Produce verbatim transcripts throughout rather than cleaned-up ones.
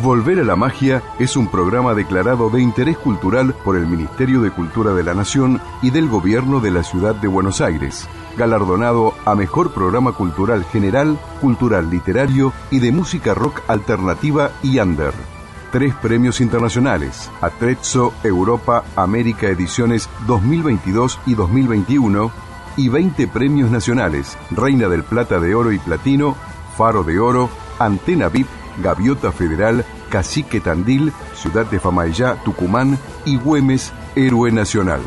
Volver a la Magia es un programa declarado de interés cultural por el Ministerio de Cultura de la Nación y del Gobierno de la Ciudad de Buenos Aires, galardonado a Mejor Programa Cultural General, Cultural Literario y de Música Rock Alternativa y Under. Tres premios internacionales, Atrezzo Europa América Ediciones dos mil veintidós y dos mil veintiuno, y veinte premios nacionales, Reina del Plata de Oro y Platino, Faro de Oro, Antena V I P, Gaviota Federal, Cacique Tandil, Ciudad de Famaillá, Tucumán y Güemes, Héroe Nacional.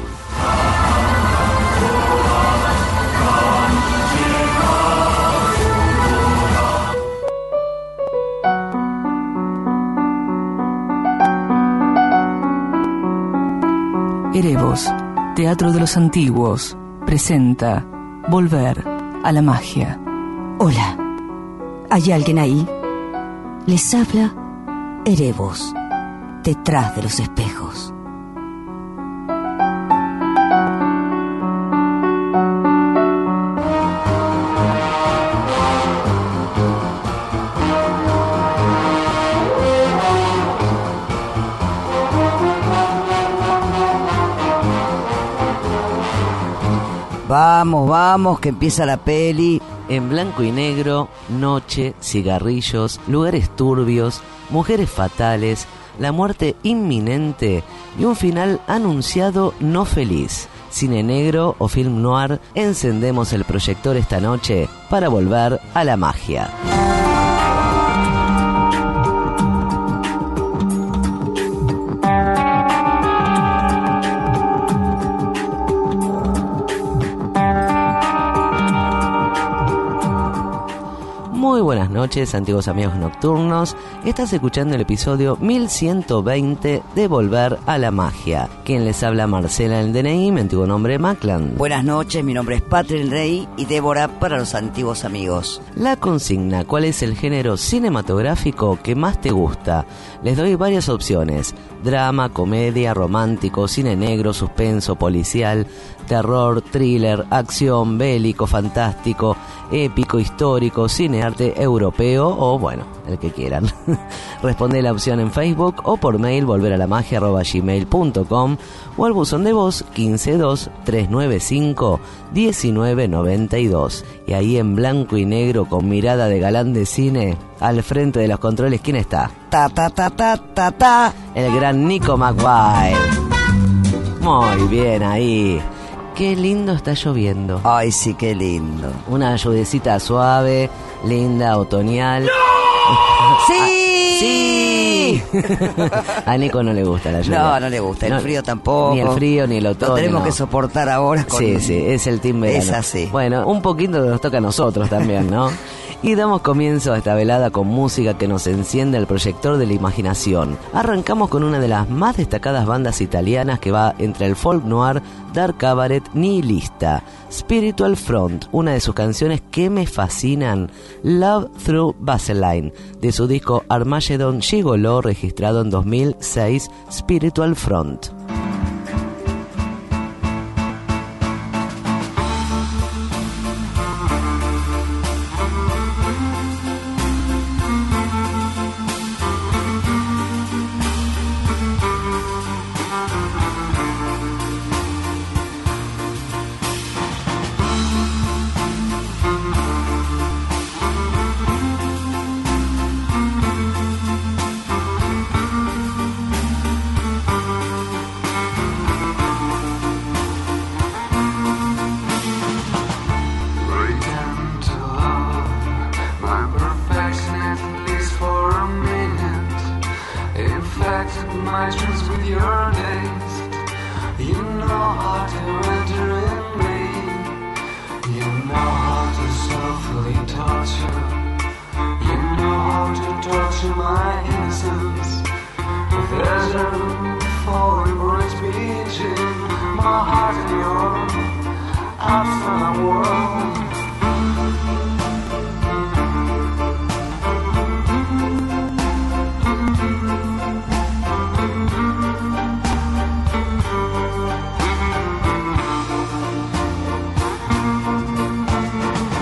Erevos, Teatro de los Antiguos, presenta Volver a la Magia. Hola, ¿hay alguien ahí? Les habla Erevos, detrás de los espejos. Vamos, vamos, que empieza la peli. En blanco y negro, noche, cigarrillos, lugares turbios, mujeres fatales, la muerte inminente y un final anunciado no feliz. Cine negro o film noir, encendemos el proyector esta noche para volver a la magia. Muy buenas noches, antiguos amigos nocturnos. Estás escuchando el episodio mil ciento veinte de Volver a la Magia. Quien les habla, Marcela, el D N I, mi antiguo nombre Maclan. Buenas noches, mi nombre es Patri el Rey y Débora para los antiguos amigos. La consigna: ¿cuál es el género cinematográfico que más te gusta? Les doy varias opciones: drama, comedia, romántico, cine negro, suspenso, policial, terror, thriller, acción, bélico, fantástico, épico, histórico, cine arte europeo o, bueno, el que quieran. Responde la opción en Facebook o por mail volveralamagia arroba gmail punto com o al buzón de voz quince dos tres nueve cinco diecinueve noventa y dos. Y ahí en blanco y negro con mirada de galán de cine, al frente de los controles, ¿quién está? Ta ta ta ta ta ta. El gran Nico McWhite. Muy bien ahí. Qué lindo está lloviendo. Ay, sí, qué lindo. Una lluvecita suave, linda, otoñal. ¡No! ¡Sí! ¡Sí! A Nico no le gusta la lluvia. No, no le gusta. El no, frío tampoco. Ni el frío ni el otoño. Lo tenemos no. que soportar ahora con... Sí, sí, es el team verano. Es así. Bueno, un poquito nos toca a nosotros también, ¿no? Y damos comienzo a esta velada con música que nos enciende el proyector de la imaginación. Arrancamos con una de las más destacadas bandas italianas que va entre el folk noir, dark cabaret, nihilista. Spiritual Front, una de sus canciones que me fascinan, Love Through Vaseline, de su disco Armageddon Gigolo, registrado en dos mil seis, Spiritual Front.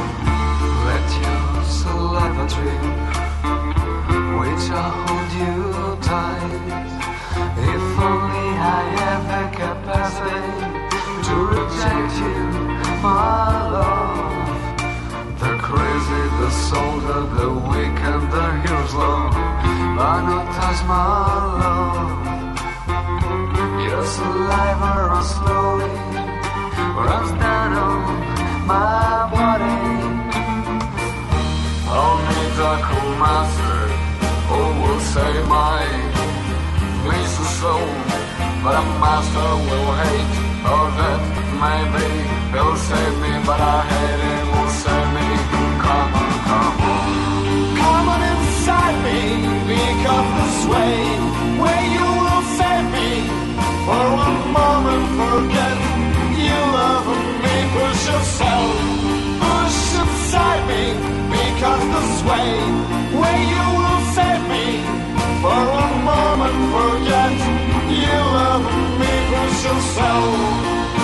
Which I hold you soldier, the weak and the hero's love, but not as my love. Just alive or slowly runs down on my body. Only the cool master who will save my fleece soul, but a master will hate, or that maybe he'll save me, but I hate him, will save me. Come on, come on, come on inside me, because this way, where you will save me. For one moment, forget you love me. Push yourself, push inside me, because this way, where you will save me. For one moment, forget you love me. Push yourself.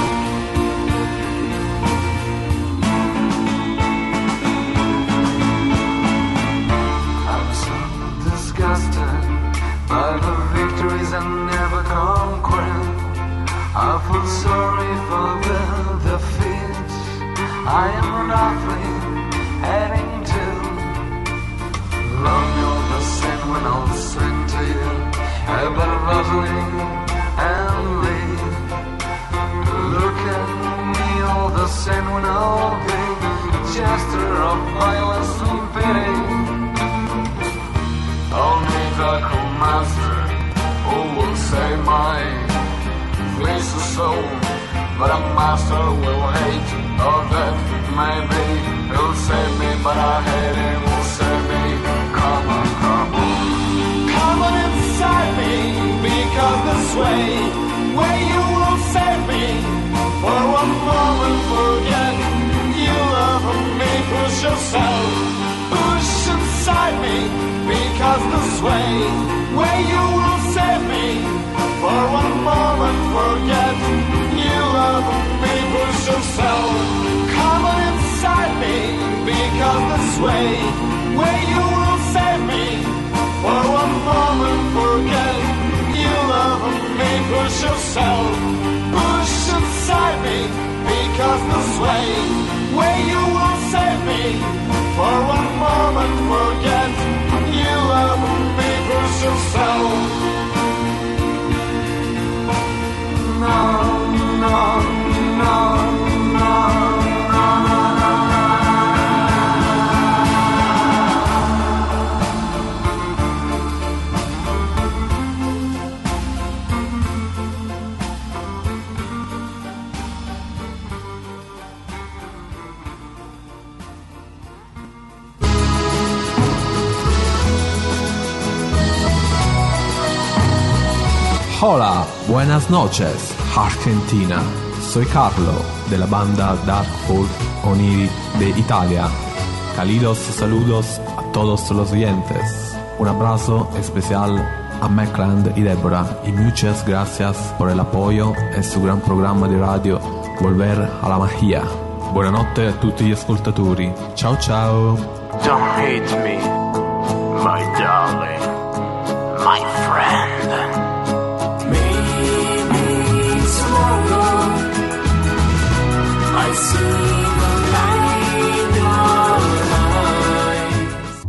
By the victories I never conquered, I feel sorry for the defeats I am roughly heading to. Love me all the same when I'll sing to you about loving and leave. Look at me all the same when I'll be a gesture of violence and pity. Only the cool master who will save my fleece soul, but a master will hate, or that maybe he'll save me, but I hate him, will save me. Come on, come on, come on inside me, because this way, where you will save me. For one moment, forget you love me. Push yourself, push inside me, because this way, where you will save me. For one moment, forget you love me. Push yourself, come on inside me, because this way, where you will save me. For one moment, forget you love me. Push yourself, push inside me, because this way, where you will save me. For one moment, forget you love me. Push yourself. No, no, no, no, no, no. Hola, buenas noches, Argentina. Soy Carlo, de la banda Dark Folk Oniri de Italia. Cálidos saludos a todos los oyentes. Un abrazo especial a Macland y Deborah, y muchas gracias por el apoyo en su gran programma di radio Volver a la Magia. Buonanotte a tutti gli ascoltatori. Ciao ciao. Don't hate me, my darling, my friend. I see the light in your eyes.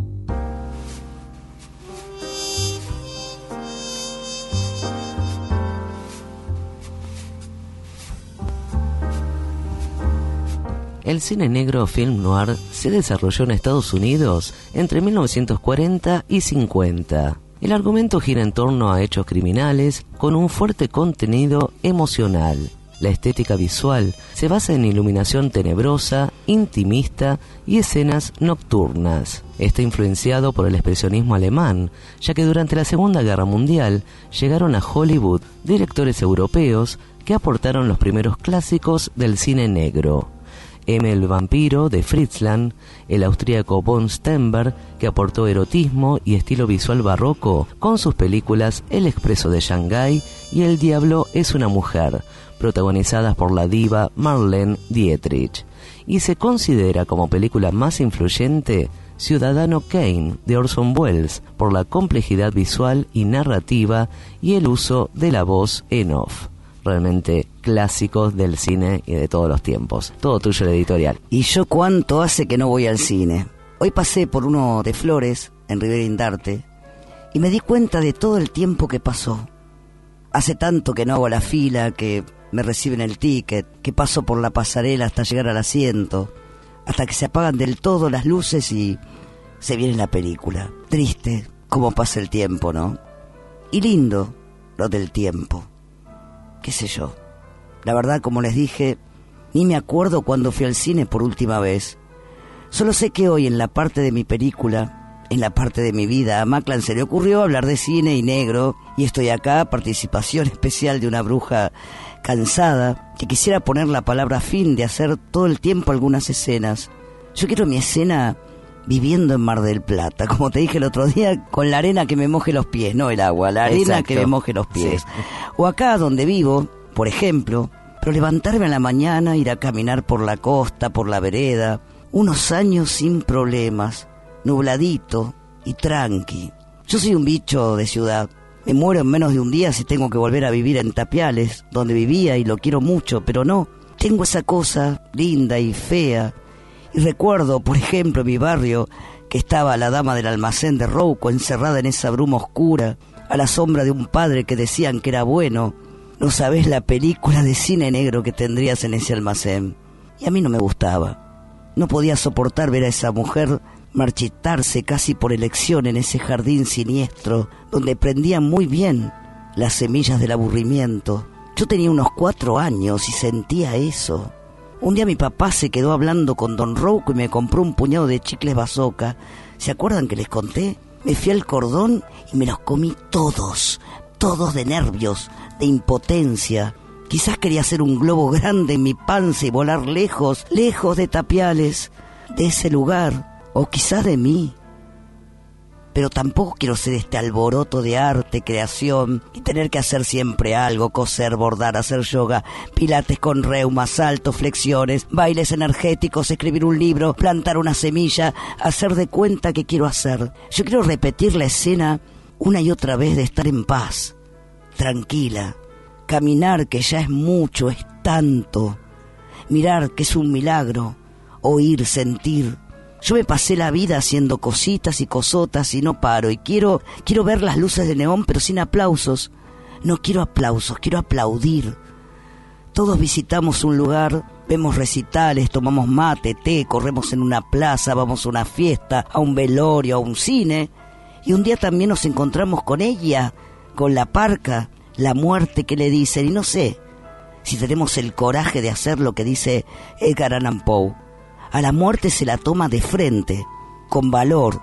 El cine negro film noir se desarrolló en Estados Unidos entre mil novecientos cuarenta y cincuenta. El argumento gira en torno a hechos criminales con un fuerte contenido emocional. La estética visual se basa en iluminación tenebrosa, intimista y escenas nocturnas. Está influenciado por el expresionismo alemán, ya que durante la Segunda Guerra Mundial llegaron a Hollywood directores europeos que aportaron los primeros clásicos del cine negro. M. el vampiro de Fritz Lang, el austríaco von Sternberg, que aportó erotismo y estilo visual barroco con sus películas El expreso de Shanghái y El diablo es una mujer, protagonizadas por la diva Marlene Dietrich, y se considera como película más influyente Ciudadano Kane de Orson Welles por la complejidad visual y narrativa y el uso de la voz en off. Realmente clásicos del cine y de todos los tiempos. Todo tuyo, el editorial. ¿Y yo cuánto hace que no voy al cine? Hoy pasé por uno de Flores, en Rivera Indarte, y me di cuenta de todo el tiempo que pasó. Hace tanto que no hago la fila, que me reciben el ticket, que paso por la pasarela hasta llegar al asiento, hasta que se apagan del todo las luces y se viene la película. Triste cómo pasa el tiempo, ¿no? Y lindo lo del tiempo. Qué sé yo. La verdad, como les dije, ni me acuerdo cuando fui al cine por última vez. Solo sé que hoy, en la parte de mi película, en la parte de mi vida, a Maclan se le ocurrió hablar de cine y negro, y estoy acá, participación especial de una bruja cansada, que quisiera poner la palabra fin de hacer todo el tiempo algunas escenas. Yo quiero mi escena viviendo en Mar del Plata, como te dije el otro día, con la arena que me moje los pies, no el agua, la arena Exacto. que me moje los pies. Sí. O acá donde vivo, por ejemplo, pero levantarme a la mañana, ir a caminar por la costa, por la vereda, unos años sin problemas, nubladito y tranqui. Yo soy un bicho de ciudad. Me muero en menos de un día si tengo que volver a vivir en Tapiales, donde vivía y lo quiero mucho, pero no. Tengo esa cosa linda y fea. Y recuerdo, por ejemplo, en mi barrio, que estaba la dama del almacén de Rouco encerrada en esa bruma oscura, a la sombra de un padre que decían que era bueno. No sabés la película de cine negro que tendrías en ese almacén. Y a mí no me gustaba. No podía soportar ver a esa mujer marchitarse casi por elección en ese jardín siniestro donde prendían muy bien las semillas del aburrimiento. Yo tenía unos cuatro años y sentía eso. Un día mi papá se quedó hablando con don Rouco y me compró un puñado de chicles bazooka. ¿Se acuerdan que les conté? Me fui al cordón y me los comí todos, todos de nervios, de impotencia. Quizás quería hacer un globo grande en mi panza y volar lejos, lejos de Tapiales, de ese lugar, o quizás de mí. Pero tampoco quiero ser este alboroto de arte, creación, y tener que hacer siempre algo, coser, bordar, hacer yoga, pilates con reuma, saltos, flexiones, bailes energéticos, escribir un libro, plantar una semilla, hacer de cuenta que quiero hacer. Yo quiero repetir la escena una y otra vez de estar en paz, tranquila. Caminar, que ya es mucho, es tanto. Mirar, que es un milagro. Oír, sentir. Yo me pasé la vida haciendo cositas y cosotas y no paro. Y quiero, quiero ver las luces de neón, pero sin aplausos. No quiero aplausos, quiero aplaudir. Todos visitamos un lugar, vemos recitales, tomamos mate, té, corremos en una plaza, vamos a una fiesta, a un velorio, a un cine. Y un día también nos encontramos con ella, con la parca, la muerte que le dicen, y no sé si tenemos el coraje de hacer lo que dice Edgar Allan Poe. A la muerte se la toma de frente, con valor,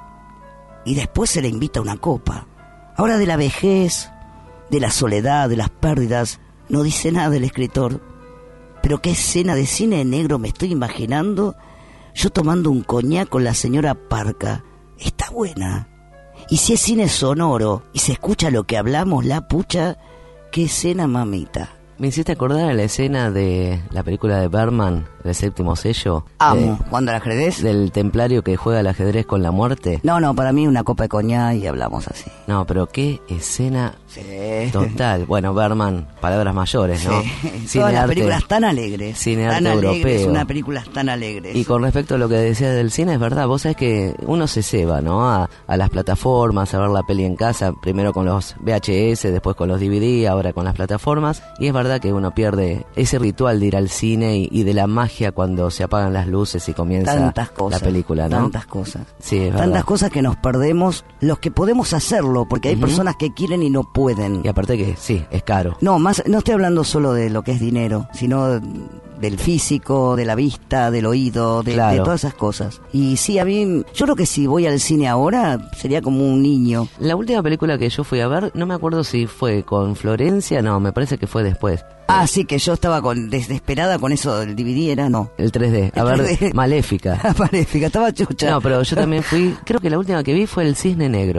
y después se le invita a una copa. Ahora de la vejez, de la soledad, de las pérdidas, no dice nada el escritor. Pero qué escena de cine negro me estoy imaginando, yo tomando un coñac con la señora Parca. Está buena. Y si es cine sonoro y se escucha lo que hablamos, la pucha, qué escena, mamita. Me hiciste acordar a la escena de la película de Bergman, El séptimo sello. Amo, de, ¿cuándo el ajedrez? Del templario que juega al ajedrez con la muerte. No, no, para mí una copa de coñac y hablamos así. No, pero qué escena sí. total. Bueno, Bergman, palabras mayores, ¿no? Sí. Todas las películas tan alegres. Cine tan arte alegres, europeo. Una película tan alegres. Y con respecto a lo que decías del cine, es verdad, vos sabés que uno se ceba, ¿no? A, a las plataformas, a ver la peli en casa, primero con los V H S, después con los D V D, ahora con las plataformas. Y es verdad que uno pierde ese ritual de ir al cine y, y de la magia cuando se apagan las luces y comienza tantas cosas, la película, ¿no? Tantas cosas. Sí, es tantas verdad. cosas que nos perdemos los que podemos hacerlo, porque hay uh-huh. personas que quieren y no pueden. Y aparte que sí, es caro. No, más no estoy hablando solo de lo que es dinero, sino del físico, de la vista, del oído, de, claro. de todas esas cosas. Y sí, a mí, yo creo que si voy al cine ahora sería como un niño. La última película que yo fui a ver, no me acuerdo si fue con Florencia, no, me parece que fue después. Ah, sí, que yo estaba con desesperada con eso del D V D, era, no. El tres D, a el ver, tres D. Maléfica. Maléfica, estaba chucha. No, pero yo también fui, creo que la última que vi fue El Cisne Negro.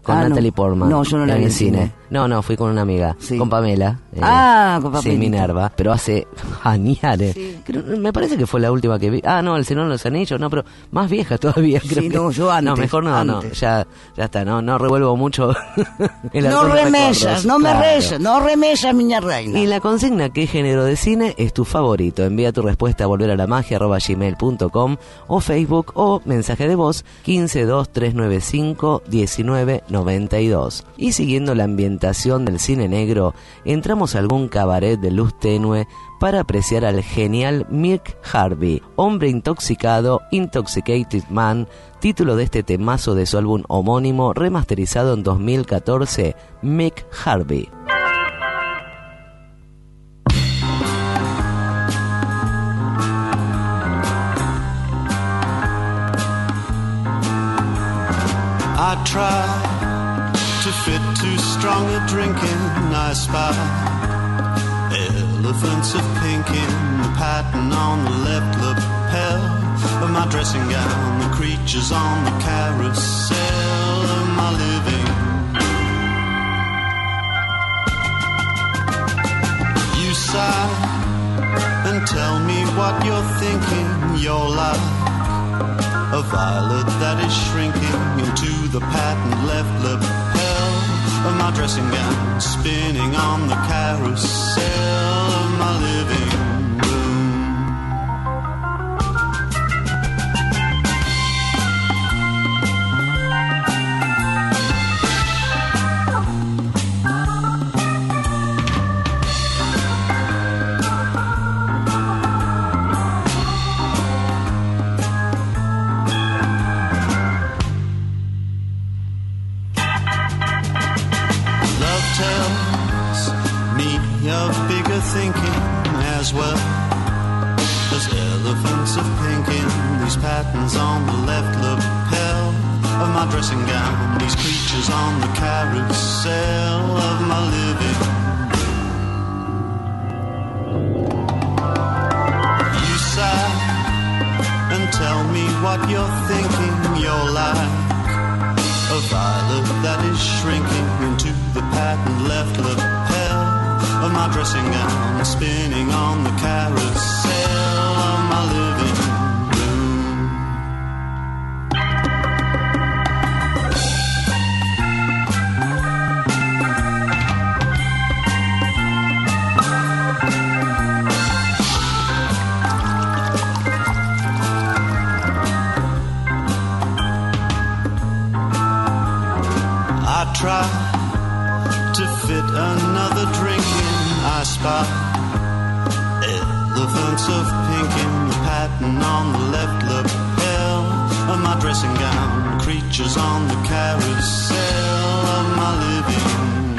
con Ah, no. Natalie Portman. No, yo no la en vi el en cine. cine. No, no, fui con una amiga, Sí. con Pamela. eh, Ah, con Sí, Papelito. Minerva, pero hace añares. Sí. Creo- me parece que fue la última que vi. Ah, no, El Señor de los Anillos, no, pero más vieja todavía. Creo Sí, que... no, yo antes, No, mejor no, no, antes. ya, ya está, no, no revuelvo mucho. el No alcohol de remesas, recuerdos. no me Claro. reyes, no remesas, miña reina. Y la consigna, ¿qué género de cine es tu favorito? Envía tu respuesta a volver a la magia arroba gmail punto com o Facebook o mensaje de voz quince dos tres nueve cinco diecinueve noventa y dos. Y siguiendo la ambientación del cine negro, entramos a algún cabaret de luz tenue para apreciar al genial Mick Harvey, hombre intoxicado, Intoxicated Man, título de este temazo de su álbum homónimo remasterizado en dos mil catorce, Mick Harvey. I try to fit too strong a drink in. I spy elephants of pink in the pattern on the left lapel of my dressing gown, the creatures on the carousel of my living room. You sigh and tell me what you're thinking. You're like a violet that is shrinking into the patterned left lapel of my dressing gown, spinning on the carousel of my living room. Love tells me of bigger thinking as well as elephants of pink in these patterns on the left lapel of my dressing gown, these creatures on the carousel of my living room. You sigh and tell me what you're thinking. You're like a violet that is shrinking into the patterned left lapel of my dressing gown, spinning on the carousel of my living room. I try to fit another drink in. I spy elephants of pink in the pattern on the left lapel of my dressing gown, creatures on the carousel of my living room.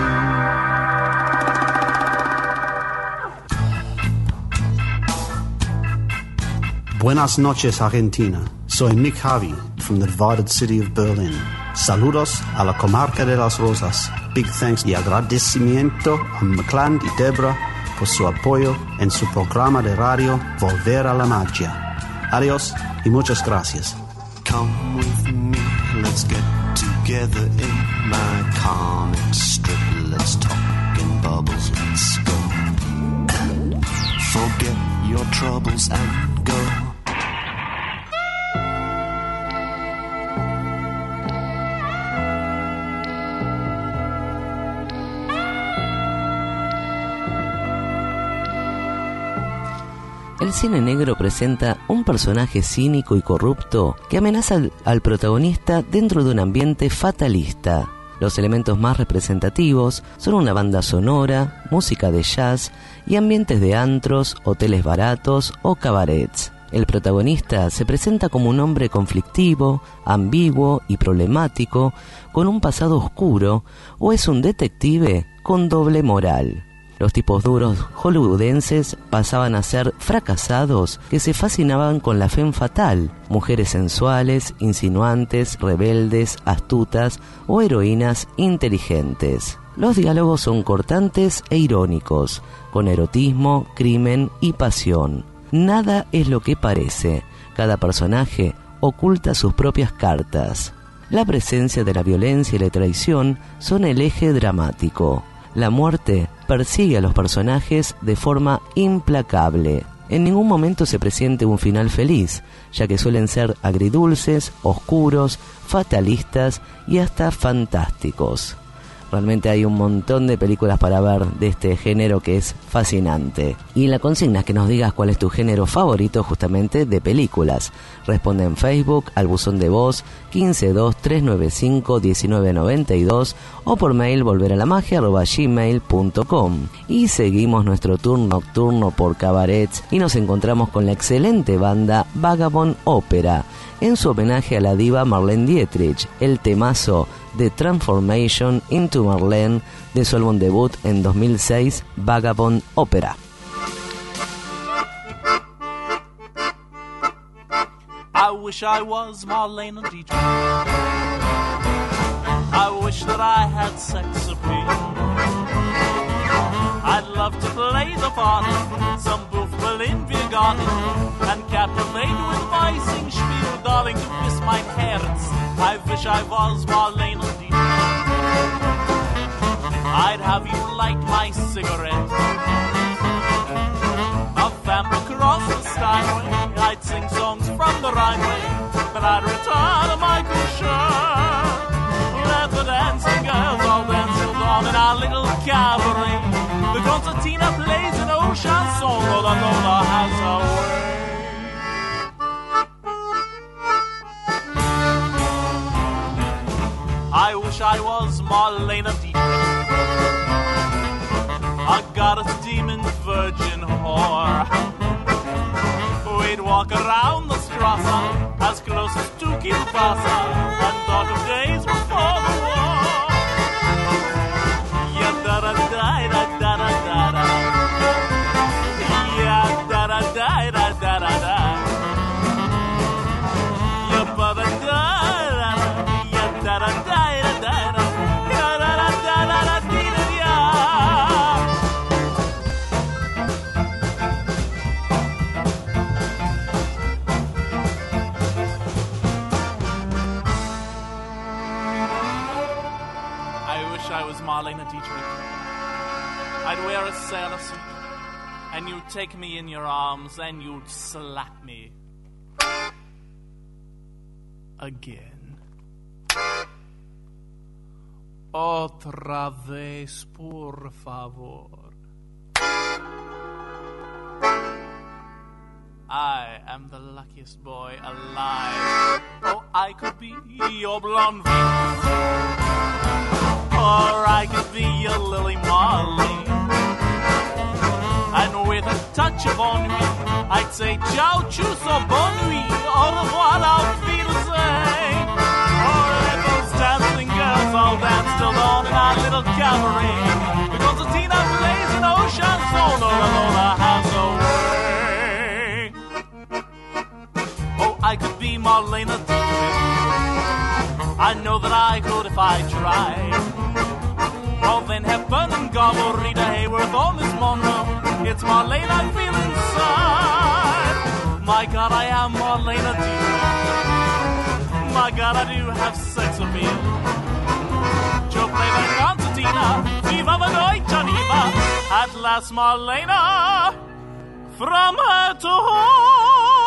Buenas noches, Argentina. Soy Mick Harvey from the divided city of Berlin. Saludos a la comarca de las Rosas. Big thanks y agradecimiento a McCland y Debra por su apoyo en su programa de radio Volver a la Magia. Adiós y muchas gracias. Come with me, let's get together in my comic strip. Let's talk in bubbles, let's go. Forget your troubles and go. El cine negro presenta un personaje cínico y corrupto que amenaza al, al protagonista dentro de un ambiente fatalista. Los elementos más representativos son una banda sonora, música de jazz y ambientes de antros, hoteles baratos o cabarets. El protagonista se presenta como un hombre conflictivo, ambiguo y problemático, con un pasado oscuro, o es un detective con doble moral. Los tipos duros hollywoodenses pasaban a ser fracasados que se fascinaban con la femme fatal, mujeres sensuales, insinuantes, rebeldes, astutas o heroínas inteligentes. Los diálogos son cortantes e irónicos, con erotismo, crimen y pasión. Nada es lo que parece, cada personaje oculta sus propias cartas. La presencia de la violencia y la traición son el eje dramático. La muerte persigue a los personajes de forma implacable. En ningún momento se presiente un final feliz, ya que suelen ser agridulces, oscuros, fatalistas y hasta fantásticos. Realmente hay un montón de películas para ver de este género que es fascinante. Y la consigna es que nos digas cuál es tu género favorito justamente de películas. Responde en Facebook al buzón de voz quince dos tres nueve cinco diecinueve noventa y dos o por mail volveralamagia arroba gmail punto com. Y seguimos nuestro tour nocturno por cabarets y nos encontramos con la excelente banda Vagabond Opera en su homenaje a la diva Marlene Dietrich, el temazo de Transformation into Marlene de su álbum debut en dos mil seis, Vagabond Opera. I wish I was Marlene Dietrich. I wish that I had sex appeal. I'd love to play the part of some booth in Biergarten and captivate with my sing spiel, darling, du bist mein Herz. I wish I was Marlene Dietrich. I'd have you light my cigarette, a vamp across the Steinway. I'd sing songs from the Rhineway, but I'd return to my cushion. Let the dancing girls all dance till dawn in our little cabaret. The concertina plays an old chanson, Lola Lola has her way. I wish I was Marlene Dietrich, a goddess, demon, virgin, whore. We'd walk around the Strasse as close as to Kielbasa and thought of days before the war. Yeah, da da da da da da da. Yeah, da da da da da da da. Yeah, ba da da da. Yeah, da da da da da. Yeah, da da da da da da. I was Marlene Dietrich. I'd wear a sailor suit, and you'd take me in your arms, and you'd slap me again. Otra vez, por favor. I am the luckiest boy alive. Oh, I could be your blonde Venus, or I could be your Lily Marley. And with a touch of ennui, I'd say ciao, tschüss, or bonne nuit, au revoir, auf Wiedersehen. Oh, let those dancing girls all dance till dawn in our little cabaret. The concertina plays an old chanson, Lola Lola has a way. Oh, I could be Marlene Dietrich. I know that I could if I tried. Well, then Hepburn and Garbo, Rita Hayworth, or Miss Monroe. It's Marlene I feel inside. My God, I am Marlene Dietrich. My God, I do have sex appeal. Joe play the concertina, viva the Deutsche Diva. At last, Marlene, from her to home.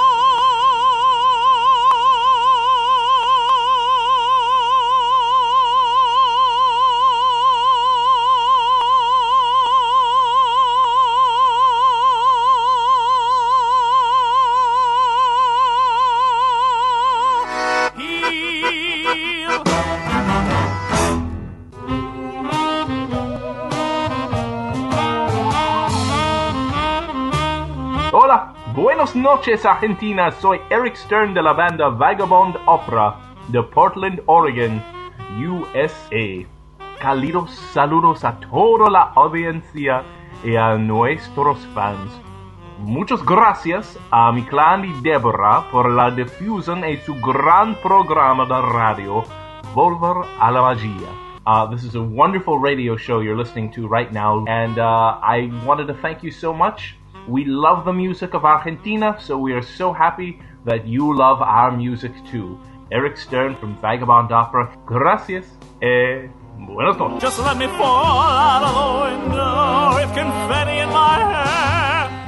Buenas noches, Argentina. Soy Eric Stern de la banda Vagabond Opera de Portland, Oregon, U S A. Cálidos saludos a toda la audiencia y a nuestros fans. Muchas gracias a mi clan y Deborah por la difusión de su gran programa de radio, Volver a la Magia. Uh, this is a wonderful radio show you're listening to right now, and uh, I wanted to thank you so much. We love the music of Argentina, so we are so happy that you love our music too. Eric Stern from Vagabond Opera. Gracias. Eh, buenas noches. Just let me fall out of the window with confetti in my hair.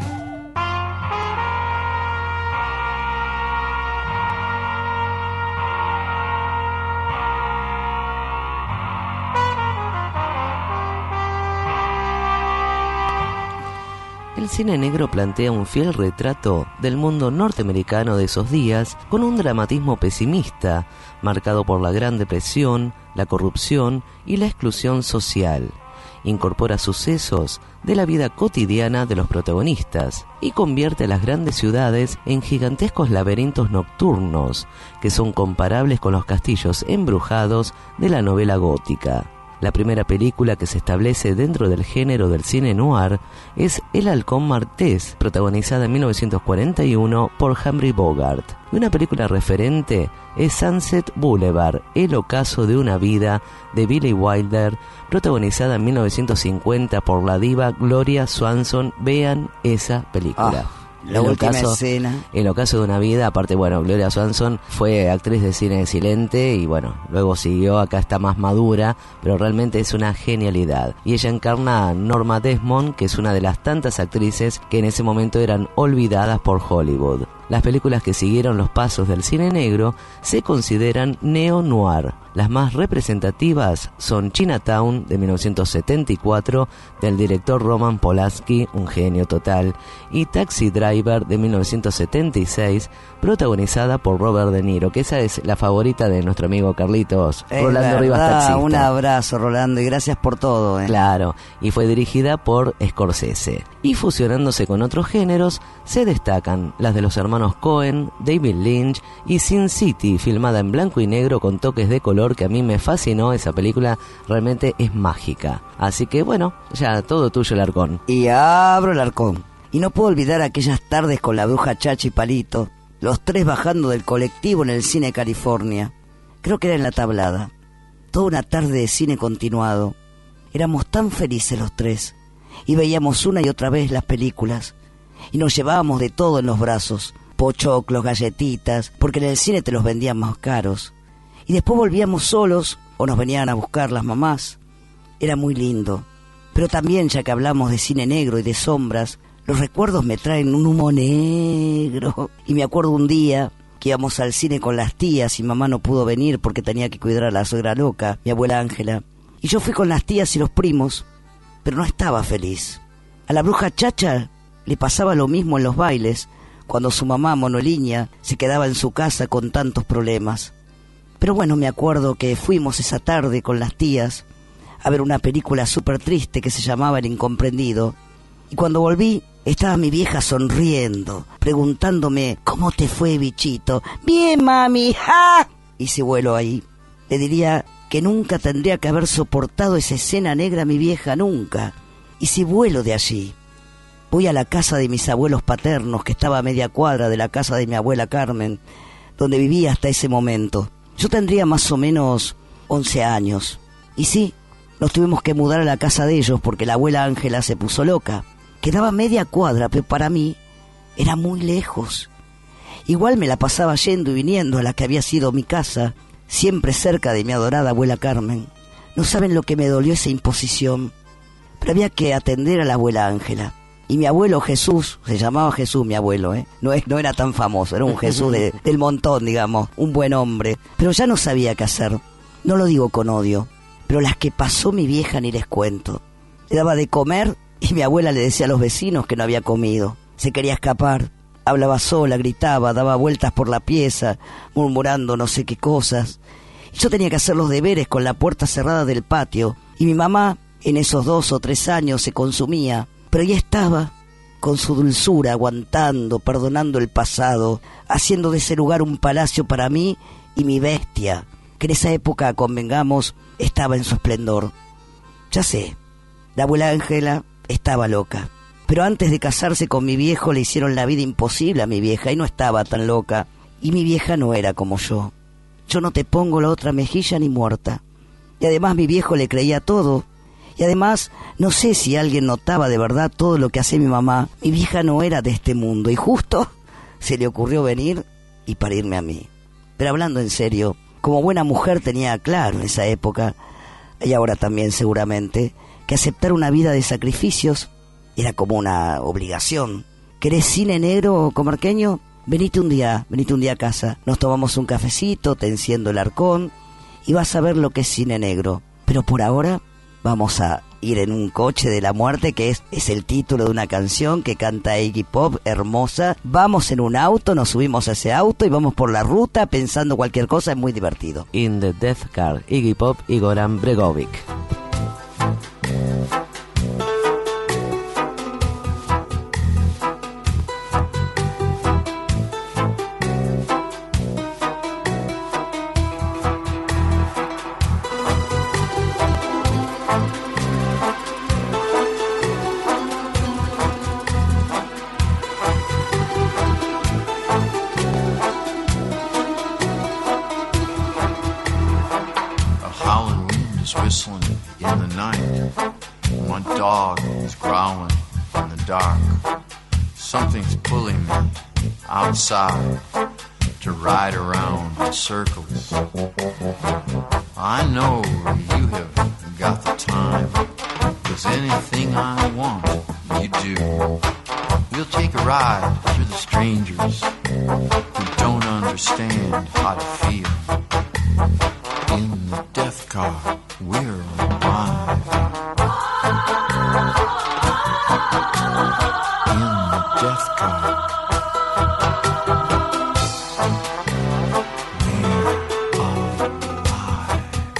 El cine negro plantea un fiel retrato del mundo norteamericano de esos días, con un dramatismo pesimista, marcado por la Gran Depresión, la corrupción y la exclusión social. Incorpora sucesos de la vida cotidiana de los protagonistas y convierte a las grandes ciudades en gigantescos laberintos nocturnos, que son comparables con los castillos embrujados de la novela gótica. La primera película que se establece dentro del género del cine noir es El halcón maltés, protagonizada en mil novecientos cuarenta y uno por Humphrey Bogart. Y una película referente es Sunset Boulevard, El ocaso de una vida, de Billy Wilder, protagonizada en mil novecientos cincuenta por la diva Gloria Swanson. Vean esa película. Ah. La el última ocaso, escena. El ocaso de una vida. Aparte, bueno, Gloria Swanson fue actriz de cine silente y bueno, luego siguió, acá está más madura, pero realmente es una genialidad. Y ella encarna a Norma Desmond, que es una de las tantas actrices que en ese momento eran olvidadas por Hollywood. Las películas que siguieron los pasos del cine negro se consideran neo-noir. Las más representativas son Chinatown de mil novecientos setenta y cuatro del director Roman Polanski, un genio total, y Taxi Driver de mil novecientos setenta y seis, protagonizada por Robert De Niro, que esa es la favorita de nuestro amigo Carlitos, es Rolando verdad, Rivas Taxista. Un abrazo, Rolando, y gracias por todo. ¿eh? Claro, y fue dirigida por Scorsese. Y fusionándose con otros géneros, se destacan las de los hermanos Coen, David Lynch y Sin City, filmada en blanco y negro con toques de color, que a mí me fascinó. Esa película realmente es mágica. Así que bueno, ya todo tuyo, el Arcón. Y abro el arcón. Y no puedo olvidar aquellas tardes con la bruja Chacha y Palito, los tres bajando del colectivo en el cine California. Creo que era en La Tablada. Toda una tarde de cine continuado. Éramos tan felices los tres. Y veíamos una y otra vez las películas. Y nos llevábamos de todo en los brazos. Pochoclos, galletitas, porque en el cine te los vendían más caros. Y después volvíamos solos o nos venían a buscar las mamás. Era muy lindo. Pero también, ya que hablamos de cine negro y de sombras, los recuerdos me traen un humo negro. Y me acuerdo un día que íbamos al cine con las tías y mamá no pudo venir porque tenía que cuidar a la suegra loca, mi abuela Ángela. Y yo fui con las tías y los primos, pero no estaba feliz. A la bruja Chacha le pasaba lo mismo en los bailes, cuando su mamá Monoliña se quedaba en su casa con tantos problemas. Pero bueno, me acuerdo que fuimos esa tarde con las tías a ver una película súper triste que se llamaba El Incomprendido. Y cuando volví, estaba mi vieja sonriendo, preguntándome, ¿cómo te fue, bichito? Bien, mami, ¡ja! Y si vuelo ahí, le diría que nunca tendría que haber soportado esa escena negra, mi vieja, nunca. Y si vuelo de allí, voy a la casa de mis abuelos paternos, que estaba a media cuadra de la casa de mi abuela Carmen, donde vivía hasta ese momento. Yo tendría más o menos once años. Y sí, nos tuvimos que mudar a la casa de ellos porque la abuela Ángela se puso loca. Quedaba a media cuadra, pero para mí era muy lejos. Igual me la pasaba yendo y viniendo a la que había sido mi casa, siempre cerca de mi adorada abuela Carmen. No saben lo que me dolió esa imposición, pero había que atender a la abuela Ángela. Y mi abuelo Jesús, se llamaba Jesús mi abuelo, ¿eh? No, es, no era tan famoso, era un Jesús de, del montón, digamos, un buen hombre. Pero ya no sabía qué hacer. No lo digo con odio, pero las que pasó mi vieja ni les cuento. Le daba de comer y mi abuela le decía a los vecinos que no había comido. Se quería escapar, hablaba sola, gritaba, daba vueltas por la pieza, murmurando no sé qué cosas. Y yo tenía que hacer los deberes con la puerta cerrada del patio. Y mi mamá, en esos dos o tres años, se consumía. Pero ella estaba, con su dulzura, aguantando, perdonando el pasado, haciendo de ese lugar un palacio para mí y mi bestia, que en esa época, convengamos, estaba en su esplendor. Ya sé, la abuela Ángela estaba loca, pero antes de casarse con mi viejo le hicieron la vida imposible a mi vieja y no estaba tan loca. Y mi vieja no era como yo. Yo no te pongo la otra mejilla ni muerta. Y además mi viejo le creía todo. Y además, no sé si alguien notaba de verdad todo lo que hacía mi mamá. Mi vieja no era de este mundo y justo se le ocurrió venir y parirme a mí. Pero hablando en serio, como buena mujer tenía claro en esa época, y ahora también seguramente, que aceptar una vida de sacrificios era como una obligación. ¿Querés cine negro, comarqueño? Venite un día, venite un día a casa, nos tomamos un cafecito, te enciendo el arcón y vas a ver lo que es cine negro. Pero por ahora vamos a ir en un coche de la muerte, que es, es el título de una canción que canta Iggy Pop, hermosa. Vamos en un auto, nos subimos a ese auto y vamos por la ruta pensando cualquier cosa, es muy divertido. In the Death Car, Iggy Pop y Goran Bregovic. Whistling in the night. My dog is growling in the dark. Something's pulling me outside to ride around in circles. I know you have got the time, 'cause anything I want, you do. We'll take a ride through the strangers who don't understand how to feel. In the death car, we're alive. In the death car, we're alive.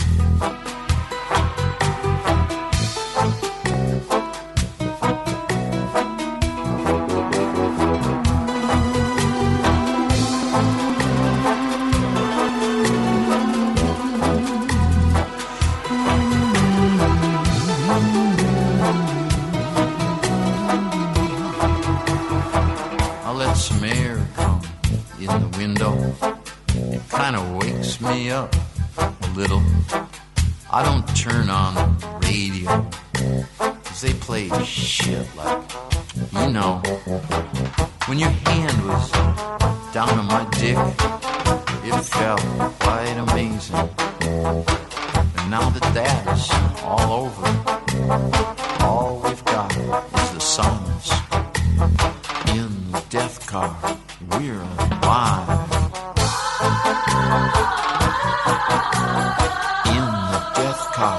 Some air come in the window. It kind of wakes me up a little. I don't turn on the radio, 'cause they play shit like, you know, when your hand was down on my dick, it felt quite amazing. And now that that's all over, all we've got is the silence. In the death car, we're alive. In the death car,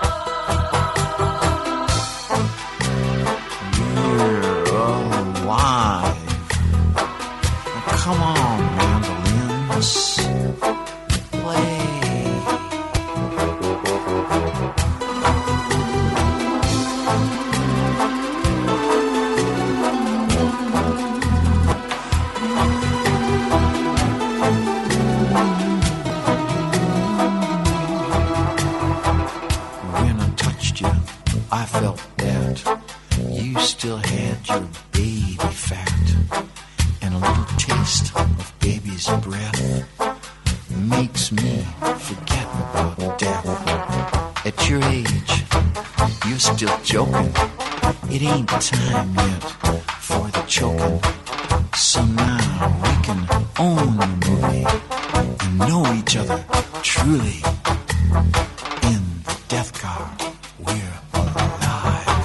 we're alive. Now come on, mandolins, play. I felt that you still had your baby fat, and a little taste of baby's breath makes me forget about death. At your age, you're still joking. It ain't time yet for the choking. So now we can own the movie and know each other truly. In the death car, we're alive.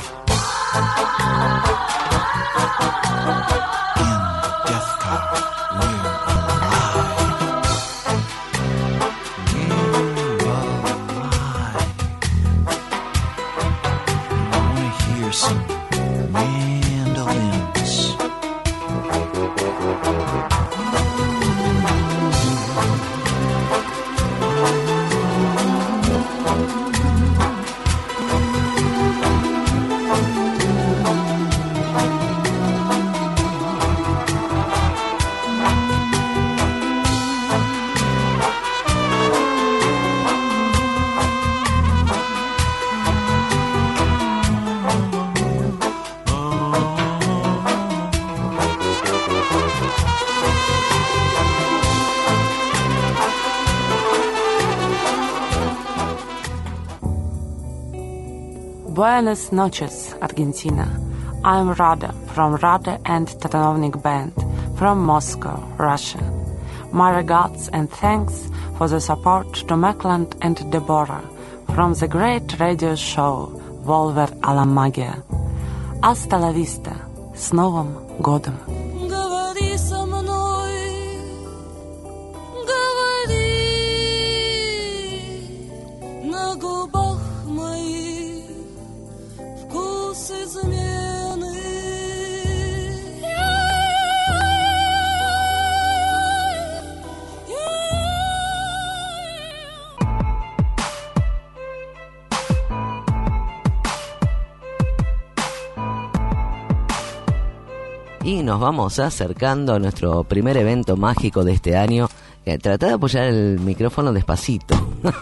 In the death car, we're alive. We're alive. I want to hear some mandolins. Buenas noches, Argentina. I'm Rada from Rada and Tatanovnik Band from Moscow, Russia. My regards and thanks for the support to Mackland and Deborah from the great radio show Volver a la Magia. Hasta la vista. С Новым годом. Говори со мной, говори, на губах моих вкус измены. Y nos vamos acercando a nuestro primer evento mágico de este año. Eh, tratá de apoyar el micrófono despacito.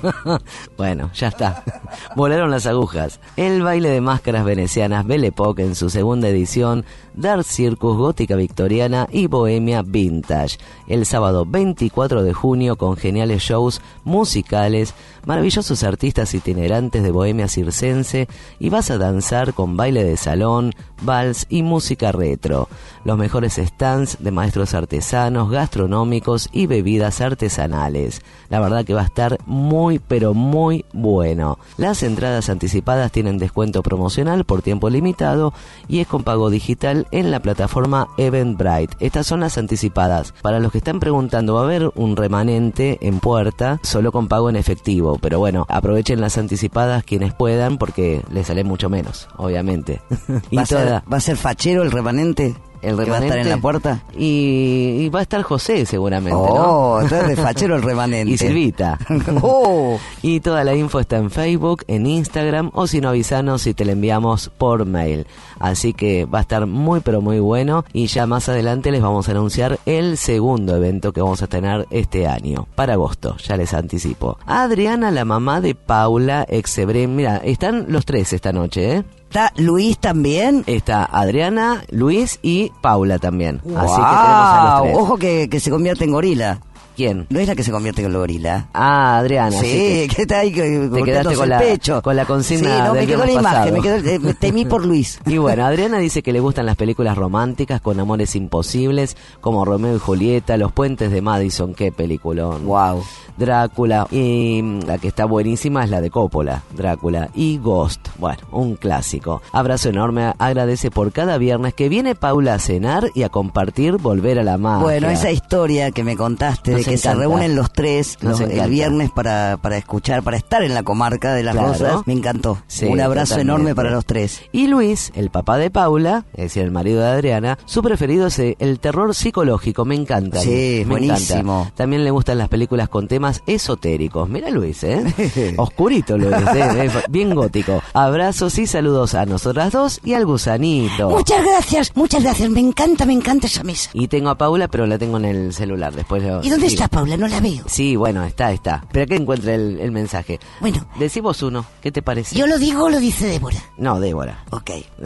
Bueno, ya está. Volaron las agujas. El baile de máscaras venecianas Belle Époque en su segunda edición, Dark Circus Gótica Victoriana y Bohemia Vintage. El sábado veinticuatro de junio con geniales shows musicales, maravillosos artistas itinerantes de Bohemia circense y vas a danzar con baile de salón, vals y música retro. Los mejores stands de maestros artesanos, gastronómicos y bebidas artesanales. La verdad que va a estar muy pero muy bueno. Las entradas anticipadas tienen descuento promocional por tiempo limitado y es con pago digital en la plataforma Eventbrite. Estas son las anticipadas. Para los que están preguntando, va a haber un remanente en puerta solo con pago en efectivo, pero bueno, aprovechen las anticipadas quienes puedan porque les sale mucho menos, obviamente. Y ¿Va, a toda... ser, ¿Va a ser fachero el remanente? El ¿Que va a estar en la puerta? Y, y va a estar José seguramente, oh, ¿no? Oh, entonces de fachero el remanente. Y Silvita. Oh. Y toda la info está en Facebook, en Instagram, o si no, avisanos y te la enviamos por mail. Así que va a estar muy pero muy bueno. Y ya más adelante les vamos a anunciar el segundo evento que vamos a tener este año, para agosto, ya les anticipo. Adriana, la mamá de Paula Exebrén. Mira, están los tres esta noche, ¿eh? ¿Está Luis también? Está Adriana, Luis y Paula también. Wow. Así que tenemos a los tres. Ojo que, que se convierte en gorila. ¿Quién? ¿No es la que se convierte en gorila? Ah, Adriana. Sí, que que está ahí te quedaste con el la, pecho. con la consigna sí, no, del me quedó la viernes imagen, pasado. me, quedó, me temí por Luis. Y bueno, Adriana dice que le gustan las películas románticas con amores imposibles, como Romeo y Julieta, Los Puentes de Madison, qué peliculón. Wow. Drácula, y la que está buenísima es la de Coppola, Drácula, y Ghost, bueno, un clásico. Abrazo enorme, agradece por cada viernes que viene Paula a cenar y a compartir Volver a la Magia. Bueno, esa historia que me contaste Nos de que encanta. se reúnen los tres Nos los, el encanta. viernes para, para escuchar, para estar en la comarca de Las Claro. Rosas, me encantó. Sí, un abrazo totalmente. enorme para los tres. Y Luis, el papá de Paula, es decir, el marido de Adriana, su preferido es el terror psicológico, me encanta. Sí, me buenísimo. encanta. También le gustan las películas con temas esotéricos. Mira Luis, ¿eh? Oscurito Luis, ¿eh? Bien gótico. Abrazos y saludos a nosotras dos y al gusanito. Muchas gracias, muchas gracias. Me encanta, me encanta esa mesa. Y tengo a Paula, pero la tengo en el celular. Después lo- ¿Y dónde sí. está Paula? No la veo. Sí, bueno, está, está. Espera que encuentre el, el mensaje. Bueno. Decimos uno, ¿qué te parece? ¿Yo lo digo o lo dice Débora? No, Débora. Ok.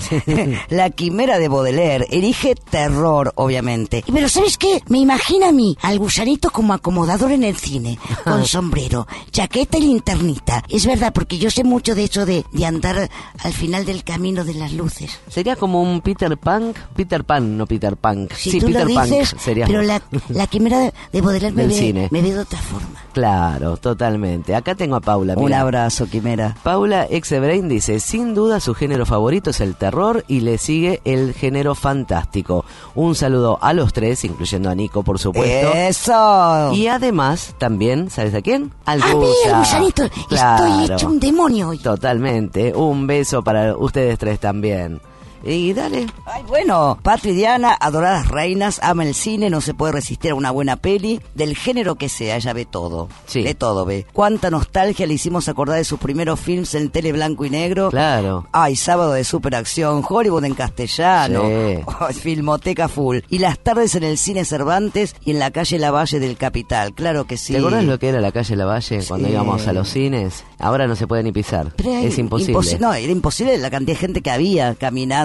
La quimera de Baudelaire erige terror, obviamente. Pero ¿sabes qué? Me imagina a mí, al gusanito como acomodador en el cine, con sombrero, chaqueta y linternita. Es verdad, porque yo sé mucho de eso de, de andar al final del camino de las luces. Sería como un Peter Pan, Peter Pan, no Peter Pan. Si sí, tú Peter lo dices, Pan sería. pero la, la quimera de, de Baudelaire me Del ve, cine. me ve de otra forma. Claro, totalmente. Acá tengo a Paula. Un mira. abrazo, quimera. Paula Exebrain dice, sin duda su género favorito es el terror y le sigue el género fantástico. Un saludo a los tres, incluyendo a Nico, por supuesto. ¡Eso! Y además, también, ¿sabes a quién? Al A mí, el Gusa. gusanito. Claro. Estoy hecho un demonio hoy. Totalmente. Un beso para ustedes tres también. Y dale. Ay, bueno, Patri y Diana, adoradas reinas, ama el cine, no se puede resistir a una buena peli, del género que sea, ella ve todo. Sí. Ve todo, ve. Cuánta nostalgia le hicimos acordar de sus primeros films en tele blanco y negro. Claro. Ay, sábado de superacción, Hollywood en castellano. Sí. Ay, filmoteca full. Y las tardes en el cine Cervantes y en la calle Lavalle del Capital, claro que sí. ¿Te acordás lo que era la calle Lavalle cuando Sí. íbamos a los cines? Ahora no se puede ni pisar. Pero Es imposible. imposi- no, era imposible la cantidad de gente que había caminando.